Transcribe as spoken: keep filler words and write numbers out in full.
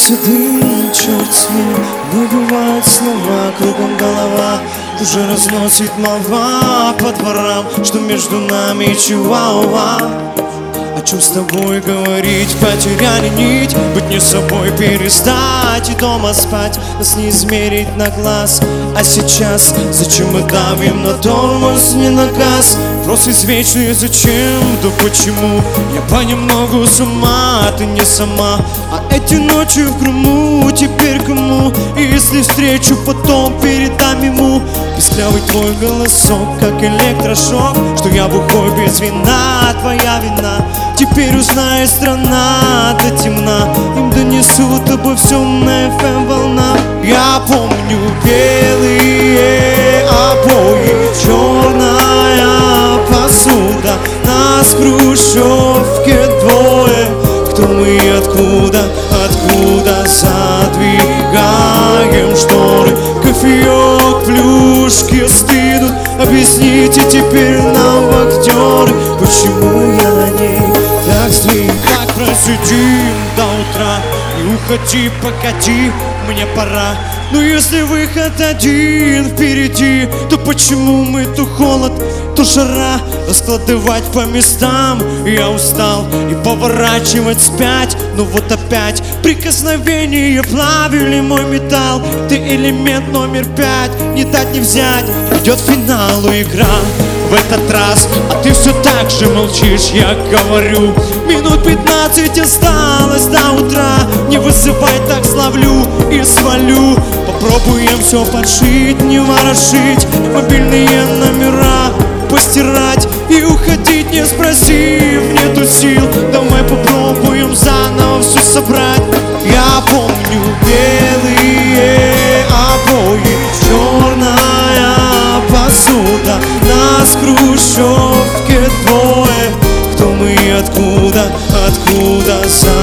седым, черт с ним, выбивает снова кругом голова. Уже разносит молва по дворам, что между нами чуауа. О чем с тобой говорить, потеряли нить, быть не собой, перестать и дома спать, нас не измерить на глаз. А сейчас зачем мы давим на тормоз, не на газ? Просто извечный зачем, да почему? Я понемногу с ума, ты не сама. А эти ночи в Крыму теперь кому? И если встречу потом, передам ему песклявый твой голосок, как электрошок, что я бухой без вина, твоя вина. Теперь узнает страна до темна, им донесут обо всем на эф эм волна. Я помню белые обои, черная посуда, нас в хрущевке двое. Кто мы и откуда, откуда задвигаем шторы? Кофеек, плюшки стынут, объясните теперь нам, актеры, почему я на ней так стриг. Так просидим до утра, не уходи, погоди, мне пора. Но если выход один впереди, то почему мы то холод, то жара? Раскладывать по местам я устал и поворачивать вспять. Но вот опять прикосновения плавили мой металл. Ты элемент номер пять, не дать не взять. Идет к финалу игра в этот раз, а ты все так же молчишь, я говорю. Минут пятнадцать осталось до утра, не вызывай, так славлю и свалю. Попробуем все подшить, не ворошить, мобильные номера постирать и уходить, не спросив, нету сил. Давай попробуем заново все собрать. Я помню белые обои, черная посуда, нас в хрущевке двое. Кто мы и откуда, откуда за